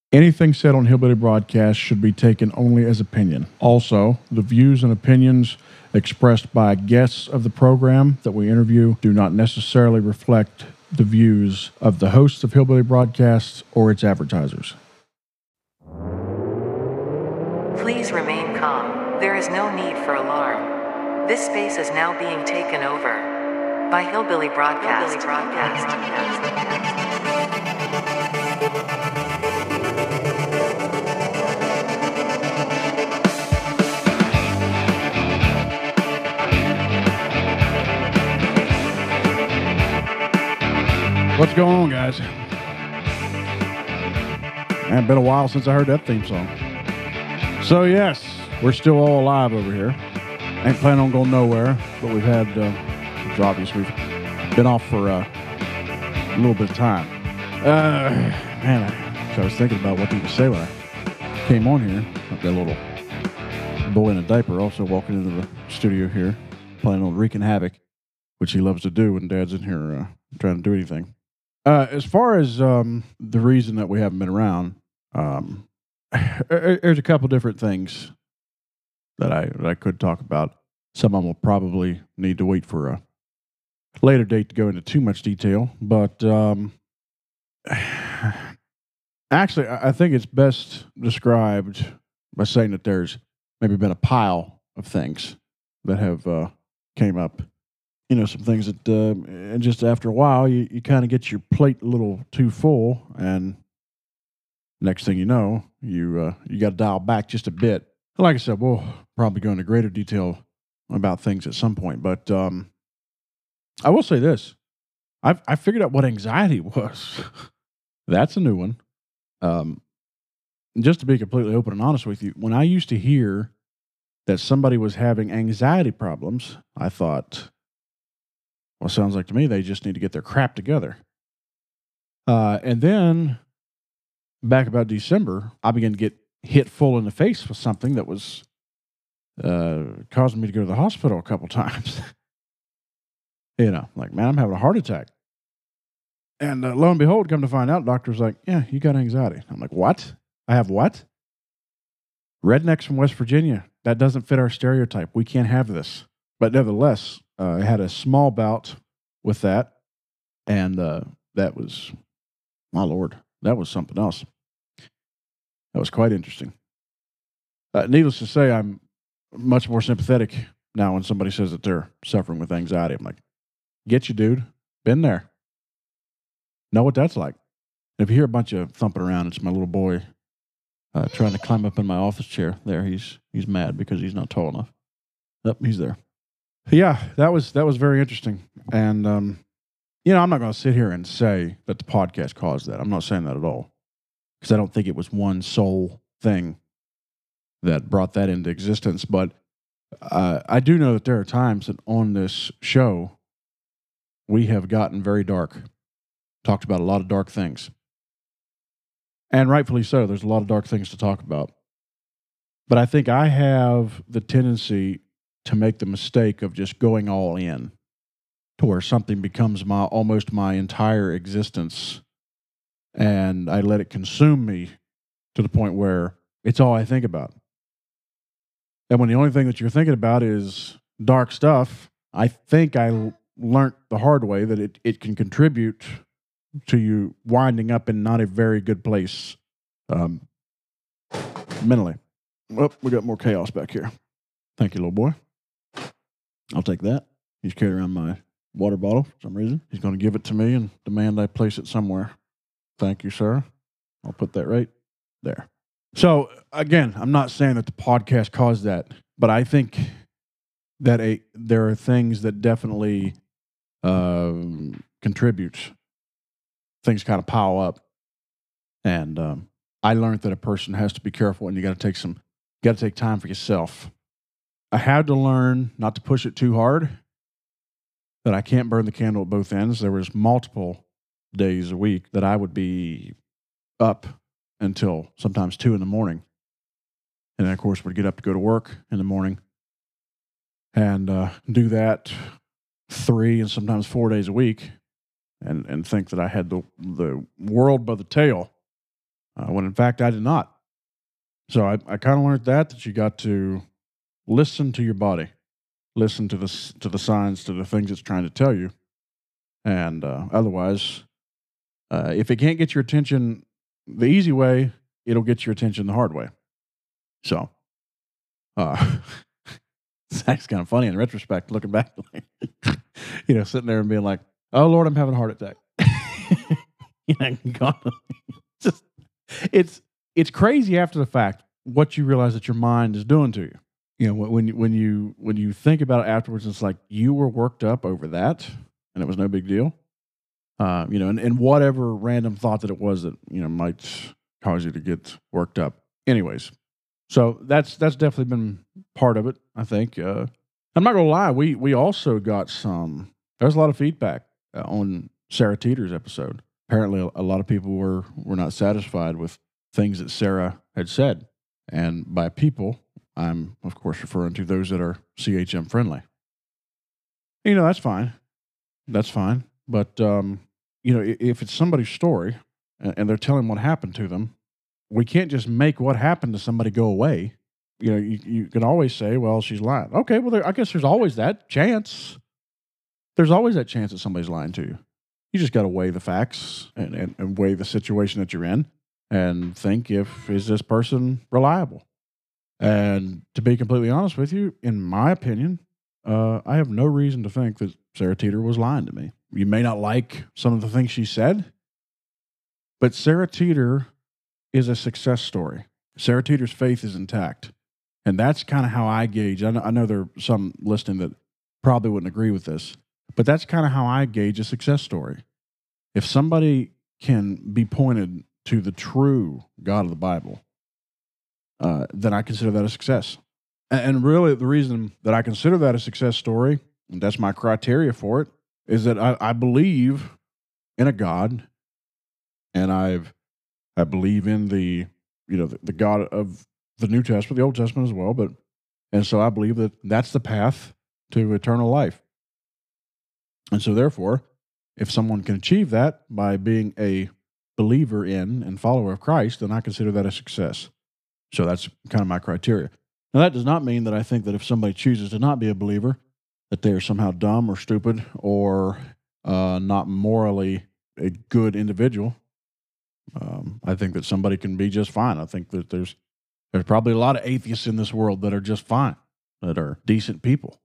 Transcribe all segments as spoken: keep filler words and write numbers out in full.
Anything said on Hillbilly Broadcast should be taken only as opinion. Also, the views and opinions expressed by guests of the program that we interview do not necessarily reflect the views of the hosts of Hillbilly Broadcasts or its advertisers. Please remain calm. There is no need for alarm. This space is now being taken over by Hillbilly Broadcast. Hillbilly Broadcast. What's going on, guys? Man, been a while since I heard that theme song. So, yes, we're still all alive over here. Ain't planning on going nowhere, but we've had, uh, it's obvious we've been off for uh, a little bit of time. Uh, man, I, so I was thinking about what to even say when I came on here. I've got a little boy in a diaper also walking into the studio here, playing on wreaking havoc, which he loves to do when Dad's in here uh, trying to do anything. Uh, as far as um, the reason that we haven't been around, um, there's a couple different things that I that I could talk about. Some of them will probably need to wait for a later date to go into too much detail. But um, actually, I think it's best described by saying that there's maybe been a pile of things that have uh, came up. You know, some things that, uh, and just after a while, you, you kind of get your plate a little too full, and next thing you know, you uh, you got to dial back just a bit. Like I said, we'll probably go into greater detail about things at some point, but um, I will say this. I've, I figured out what anxiety was. That's a new one. Um, just to be completely open and honest with you, when I used to hear that somebody was having anxiety problems, I thought, well, sounds like to me they just need to get their crap together. Uh, and then, back about December, I began to get hit full in the face with something that was uh, causing me to go to the hospital a couple times. You know, like, man, I'm having a heart attack. And uh, lo and behold, come to find out, doctor's like, yeah, you got anxiety. I'm like, what? I have what? Rednecks from West Virginia. That doesn't fit our stereotype. We can't have this. But nevertheless, uh, I had a small bout with that. And uh, that was, my Lord, that was something else. That was quite interesting. Uh, needless to say, I'm much more sympathetic now when somebody says that they're suffering with anxiety. I'm like, get you, dude. Been there. Know what that's like. If you hear a bunch of thumping around, it's my little boy uh, trying to climb up in my office chair. There, he's he's mad because he's not tall enough. Yep, he's there. Yeah, that was that was very interesting. And um, you know, I'm not going to sit here and say that the podcast caused that. I'm not saying that at all, because I don't think it was one sole thing that brought that into existence. But uh, I do know that there are times that on this show we have gotten very dark, talked about a lot of dark things, and rightfully so. There's a lot of dark things to talk about. But I think I have the tendency to make the mistake of just going all in, to where something becomes my almost my entire existence, and I let it consume me to the point where it's all I think about. And when the only thing that you're thinking about is dark stuff, I think I l- learned the hard way that it, it can contribute to you winding up in not a very good place um, mentally. Well, we got more chaos back here. Thank you, little boy. I'll take that. He's carrying around my water bottle for some reason. He's going to give it to me and demand I place it somewhere. Thank you, sir. I'll put that right there. So, again, I'm not saying that the podcast caused that, but I think that a, there are things that definitely um, contribute. Things kind of pile up. And um, I learned that a person has to be careful, and you got to take some, got to take time for yourself. I had to learn not to push it too hard, that I can't burn the candle at both ends. There was multiple days a week that I would be up until sometimes two in the morning. And then, of course, would get up to go to work in the morning and uh, do that three and sometimes four days a week, and, and think that I had the, the world by the tail. uh, when in fact I did not. So I, I kind of learned that, that you got to listen to your body, listen to the, s- to the signs, to the things it's trying to tell you. And uh, otherwise, uh, if it can't get your attention the easy way, it'll get your attention the hard way. So, uh, it's actually kind of funny in retrospect, looking back, like, you know, sitting there and being like, "Oh Lord, I'm having a heart attack." you know, God, just it's it's crazy after the fact what you realize that your mind is doing to you. You know, when when you when you when you think about it afterwards, it's like you were worked up over that, and it was no big deal. Uh, you know, and, and whatever random thought that it was that you know might cause you to get worked up. Anyways, so that's that's definitely been part of it. I think. Uh, I'm not gonna lie. We we also got some. There's a lot of feedback uh, on Sarah Teeter's episode. Apparently, a, a lot of people were were not satisfied with things that Sarah had said, and by people, I'm of course referring to those that are C H M friendly. You know, that's fine. That's fine. But um, you know, i- if it's somebody's story and, and they're telling what happened to them, we can't just make what happened to somebody go away. You know, you, you can always say, "Well, she's lying." Okay, well, there, I guess there's always that chance. There's always that chance that somebody's lying to you. You just got to weigh the facts and, and, and weigh the situation that you're in and think if is this person reliable. And to be completely honest with you, in my opinion, uh, I have no reason to think that Sarah Teeter was lying to me. You may not like some of the things she said, but Sarah Teeter is a success story. Sarah Teeter's faith is intact. And that's kind of how I gauge. I know, I know there are some listening that probably wouldn't agree with this, but that's kind of how I gauge a success story. If somebody can be pointed to the true God of the Bible, uh, then I consider that a success. And, and really, the reason that I consider that a success story, and that's my criteria for it, is that I, I believe in a God, and I've I believe in the you know the, the God of the New Testament, the Old Testament as well. But and so I believe that that's the path to eternal life. And so, therefore, if someone can achieve that by being a believer in and follower of Christ, then I consider that a success. So that's kind of my criteria. Now, that does not mean that I think that if somebody chooses to not be a believer, that they are somehow dumb or stupid or uh, not morally a good individual. Um, I think that somebody can be just fine. I think that there's there's probably a lot of atheists in this world that are just fine, that are decent people,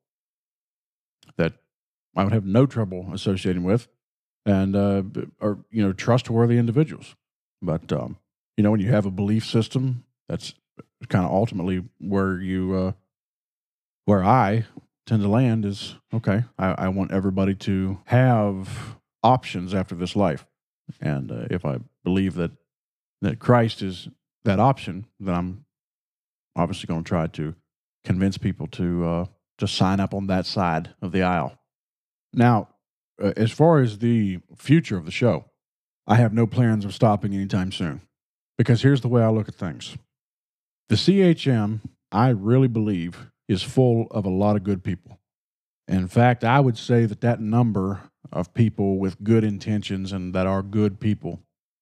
that I would have no trouble associating with, and uh, are you know trustworthy individuals. But um, you know, when you have a belief system, that's kind of ultimately where you uh, where I tend to land is okay. I, I want everybody to have options after this life, and uh, if I believe that that Christ is that option, then I'm obviously going to try to convince people to uh, to sign up on that side of the aisle. Now, uh, as far as the future of the show, I have no plans of stopping anytime soon because here's the way I look at things. The C H M, I really believe, is full of a lot of good people. In fact, I would say that that number of people with good intentions and that are good people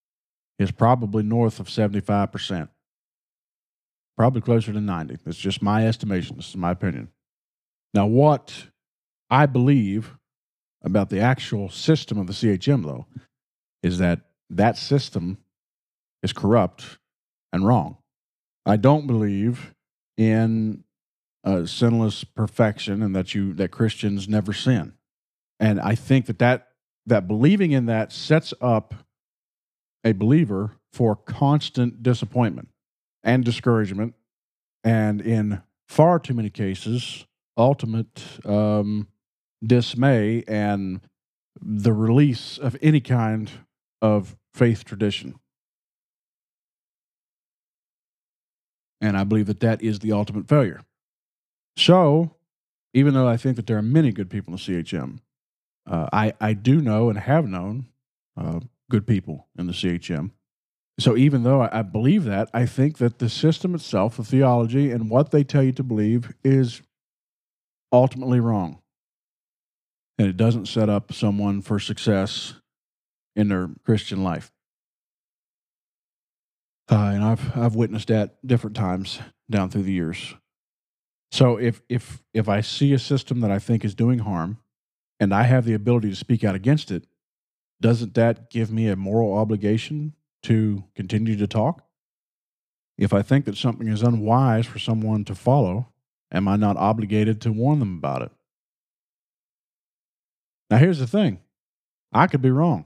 is probably north of seventy-five percent, probably closer to ninety. That's just my estimation. This is my opinion. Now, what I believe about the actual system of the C H M, though, is that that system is corrupt and wrong. I don't believe in uh, sinless perfection and that you that Christians never sin. And I think that, that that believing in that sets up a believer for constant disappointment and discouragement, and in far too many cases, ultimate um, dismay and the release of any kind of faith tradition. And I believe that that is the ultimate failure. So, even though I think that there are many good people in the C H M, uh, I, I do know and have known uh, good people in the C H M. So, even though I, I believe that, I think that the system itself, the theology, and what they tell you to believe is ultimately wrong. And it doesn't set up someone for success in their Christian life. Uh, and I've I've witnessed that different times down through the years. So if if if I see a system that I think is doing harm, and I have the ability to speak out against it, doesn't that give me a moral obligation to continue to talk? If I think that something is unwise for someone to follow, am I not obligated to warn them about it? Now, here's the thing, I could be wrong.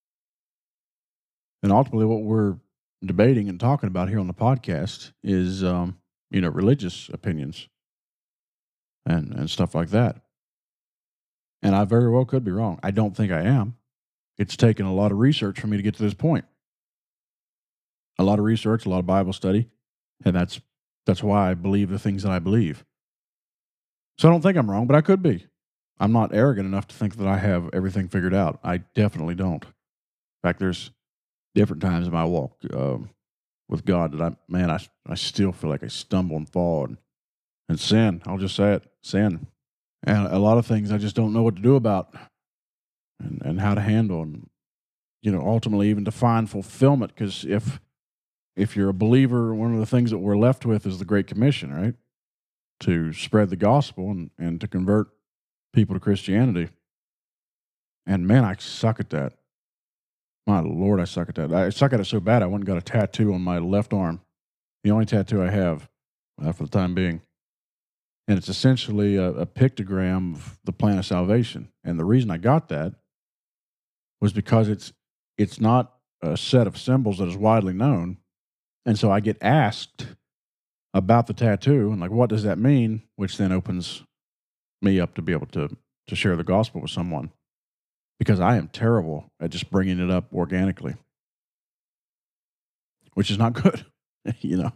And ultimately, what we're debating and talking about here on the podcast is, um, you know, religious opinions and, and stuff like that. And I very well could be wrong. I don't think I am. It's taken a lot of research for me to get to this point. A lot of research, a lot of Bible study, and that's that's why I believe the things that I believe. So I don't think I'm wrong, but I could be. I'm not arrogant enough to think that I have everything figured out. I definitely don't. In fact, there's different times in my walk um, with God that I, man, I, I still feel like I stumble and fall and, and sin. I'll just say it, sin. And a lot of things I just don't know what to do about and, and how to handle and, you know, ultimately even to find fulfillment. Because if if you're a believer, one of the things that we're left with is the Great Commission, right? To spread the gospel and, and to convert people to Christianity. And man, I suck at that. My Lord, I suck at that. I suck at it so bad I went and got a tattoo on my left arm. The only tattoo I have uh, for the time being. And it's essentially a, a pictogram of the plan of salvation. And the reason I got that was because it's it's not a set of symbols that is widely known. And so I get asked about the tattoo and like, what does that mean? Which then opens me up to be able to to share the gospel with someone, because I am terrible at just bringing it up organically, which is not good. you know,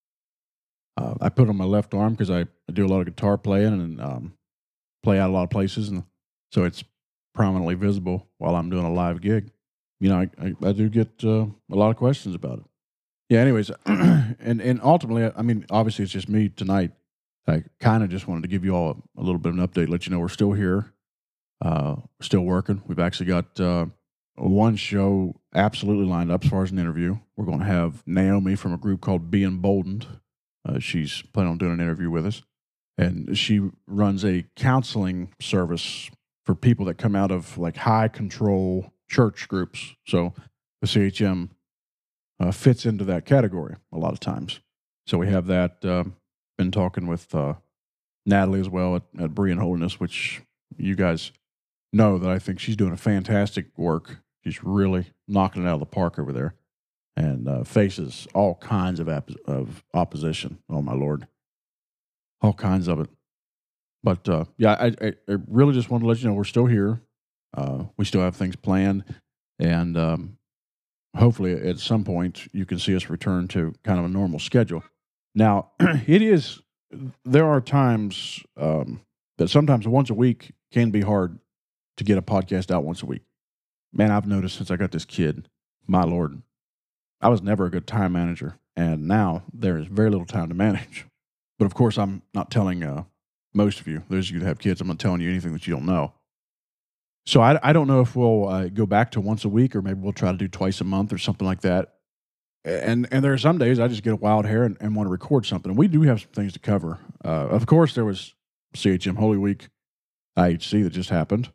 uh, I put it on my left arm because I, I do a lot of guitar playing and um, play out a lot of places, and so it's prominently visible while I'm doing a live gig. You know, I, I, I do get uh, a lot of questions about it. Yeah. Anyways, and and ultimately, I mean, obviously, it's just me tonight. I kind of just wanted to give you all a, a little bit of an update, let you know we're still here, uh, still working. We've actually got uh, one show absolutely lined up as far as an interview. We're going to have Naomi from a group called Be Emboldened. Uh, she's planning on doing an interview with us, and she runs a counseling service for people that come out of like high control church groups. So the C H M uh, fits into that category a lot of times. So we have that. Uh, been talking with uh, Natalie as well at, at Berean Holiness, which you guys know that I think she's doing a fantastic work. She's really knocking it out of the park over there, and uh, faces all kinds of ap- of opposition. Oh my Lord, all kinds of it. But uh, yeah, I, I, I really just want to let you know we're still here. Uh, we still have things planned, and um, hopefully at some point you can see us return to kind of a normal schedule. Now, it is, there are times um, that sometimes once a week can be hard to get a podcast out once a week. Man, I've noticed since I got this kid, my Lord, I was never a good time manager, and now there is very little time to manage. But of course, I'm not telling uh, most of you, those of you that have kids, I'm not telling you anything that you don't know. So I, I don't know if we'll uh, go back to once a week, or maybe we'll try to do twice a month or something like that. And and there are some days I just get a wild hair and, and want to record something. We do have some things to cover. Uh, of course, there was C H M Holy Week I H C that just happened.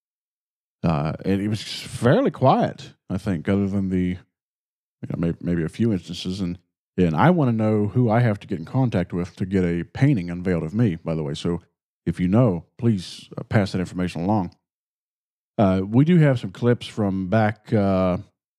Uh, and it was fairly quiet, I think, other than the, you know, maybe, maybe a few instances. And, and I want to know who I have to get in contact with to get a painting unveiled of me, by the way. So if you know, please uh, pass that information along. Uh, we do have some clips from back... Uh,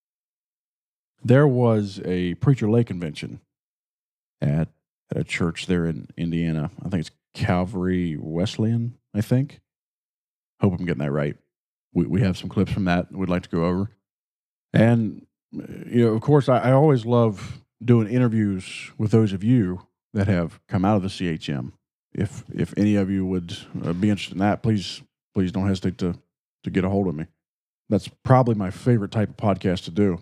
There was a Preacher Lake convention at, at a church there in Indiana. I think it's Calvary Wesleyan, I think. Hope I'm getting that right. We we have some clips from that we'd like to go over. And, you know, of course, I, I always love doing interviews with those of you that have come out of the C H M. If if any of you would uh, be interested in that, please please don't hesitate to, to get a hold of me. That's probably my favorite type of podcast to do.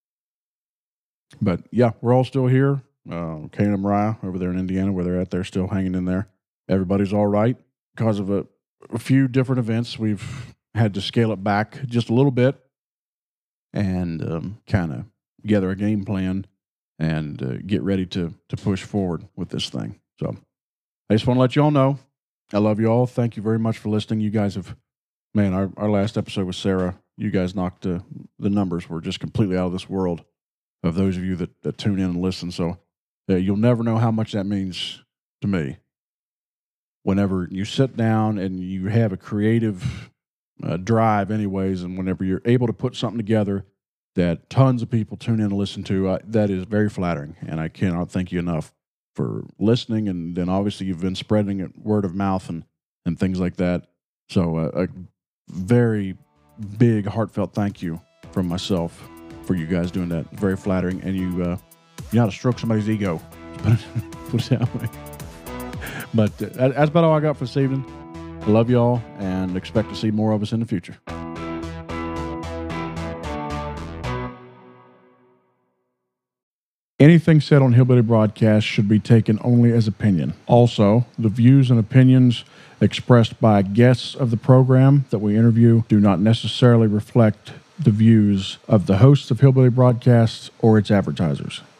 But yeah, we're all still here. Uh, Kane and Mariah over there in Indiana, where they're at, they're still hanging in there. Everybody's all right because of a, a few different events. We've had to scale it back just a little bit and um, kind of gather a game plan and uh, get ready to to push forward with this thing. So I just want to let you all know, I love you all. Thank you very much for listening. You guys have, man, our, our last episode with Sarah, you guys knocked uh, the numbers were just completely out of this world of those of you that, that tune in and listen. So uh, you'll never know how much that means to me. Whenever you sit down and you have a creative uh, drive anyways, and whenever you're able to put something together that tons of people tune in and listen to, uh, that is very flattering. And I cannot thank you enough for listening. And then obviously you've been spreading it word of mouth and, and things like that. So uh, a very big heartfelt thank you from myself for you guys doing that. Very flattering. And you, uh, you know how to stroke somebody's ego. Put it that way. But uh, that's about all I got for this evening. I love y'all and expect to see more of us in the future. Anything said on Hillbilly Broadcast should be taken only as opinion. Also, the views and opinions expressed by guests of the program that we interview do not necessarily reflect the views of the hosts of Hillbilly Broadcasts or its advertisers.